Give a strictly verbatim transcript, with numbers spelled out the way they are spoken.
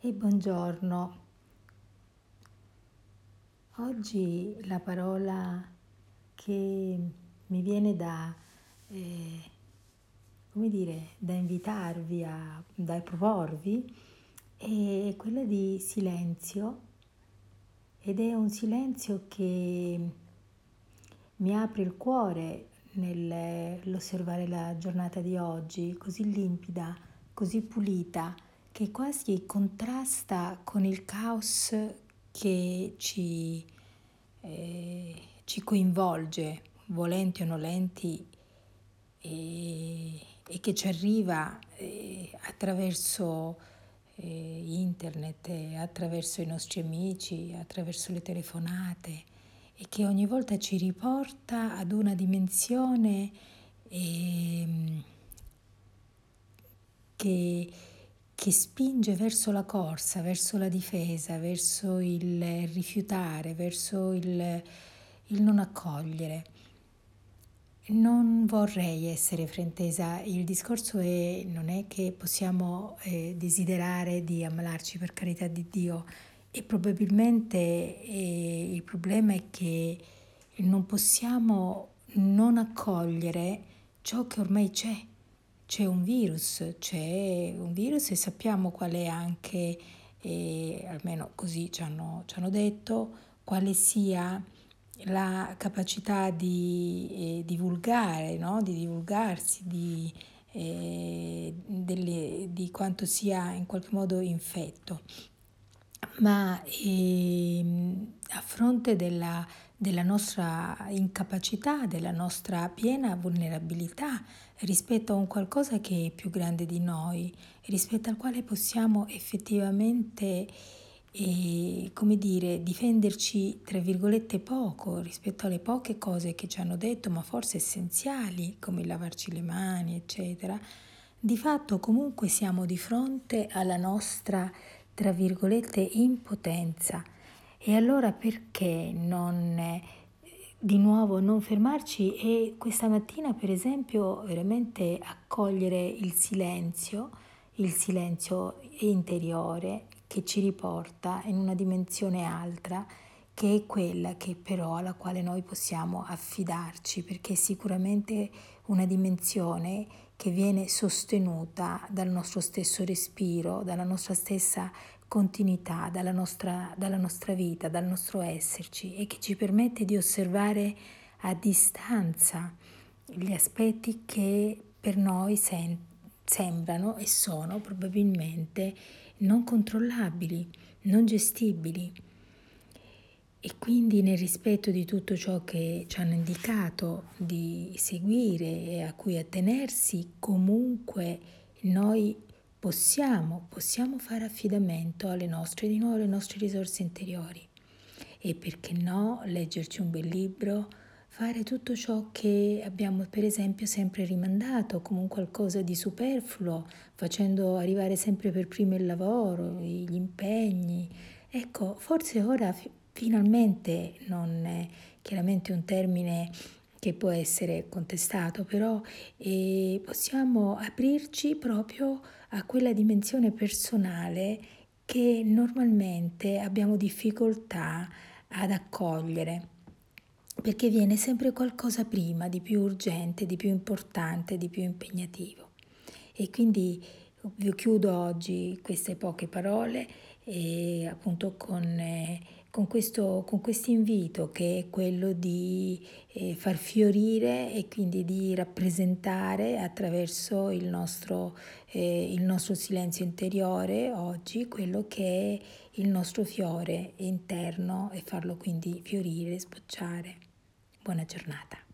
E buongiorno. Oggi la parola che mi viene da, eh, come dire, da invitarvi, a, da proporvi, è quella di silenzio, ed è un silenzio che mi apre il cuore nell'osservare la giornata di oggi, così limpida, così pulita, che quasi contrasta con il caos che ci, eh, ci coinvolge, volenti o nolenti, e, e che ci arriva eh, attraverso eh, internet, eh, attraverso i nostri amici, attraverso le telefonate, e che ogni volta ci riporta ad una dimensione eh, che, che spinge verso la corsa, verso la difesa, verso il rifiutare, verso il, il non accogliere. Non vorrei essere fraintesa, il discorso è, non è che possiamo eh, desiderare di ammalarci, per carità di Dio, e probabilmente eh, il problema è che non possiamo non accogliere ciò che ormai c'è. C'è un virus, c'è un virus e sappiamo qual è anche, eh, almeno così ci hanno, ci hanno detto, quale sia la capacità di eh, divulgare, no? Di divulgarsi, di, eh, delle, di quanto sia in qualche modo infetto. Ma ehm, a fronte della, della nostra incapacità, della nostra piena vulnerabilità rispetto a un qualcosa che è più grande di noi, rispetto al quale possiamo effettivamente e, come dire, difenderci tra virgolette poco rispetto alle poche cose che ci hanno detto, ma forse essenziali, come il lavarci le mani, eccetera, di fatto comunque siamo di fronte alla nostra, tra virgolette, impotenza. E allora perché non, eh, di nuovo, non fermarci e questa mattina, per esempio, veramente accogliere il silenzio, il silenzio interiore che ci riporta in una dimensione altra, che è quella che però alla quale noi possiamo affidarci, perché è sicuramente una dimensione che viene sostenuta dal nostro stesso respiro, dalla nostra stessa continuità, dalla nostra, dalla nostra vita, dal nostro esserci, e che ci permette di osservare a distanza gli aspetti che per noi sen- sembrano e sono probabilmente non controllabili, non gestibili. E quindi, nel rispetto di tutto ciò che ci hanno indicato di seguire e a cui attenersi, comunque noi possiamo, possiamo fare affidamento alle nostre, di nuovo, alle nostre risorse interiori. E perché no, leggerci un bel libro, fare tutto ciò che abbiamo per esempio sempre rimandato come un qualcosa di superfluo, facendo arrivare sempre per primo il lavoro, gli impegni. Ecco, forse ora fi- finalmente, non è chiaramente un termine che può essere contestato, però eh, possiamo aprirci proprio a quella dimensione personale che normalmente abbiamo difficoltà ad accogliere, perché viene sempre qualcosa prima, di più urgente, di più importante, di più impegnativo. E quindi vi chiudo oggi queste poche parole e appunto con, eh, con questo con questo invito, che è quello di eh, far fiorire e quindi di rappresentare attraverso il nostro, eh, il nostro silenzio interiore oggi quello che è il nostro fiore interno, e farlo quindi fiorire, sbocciare. Buona giornata.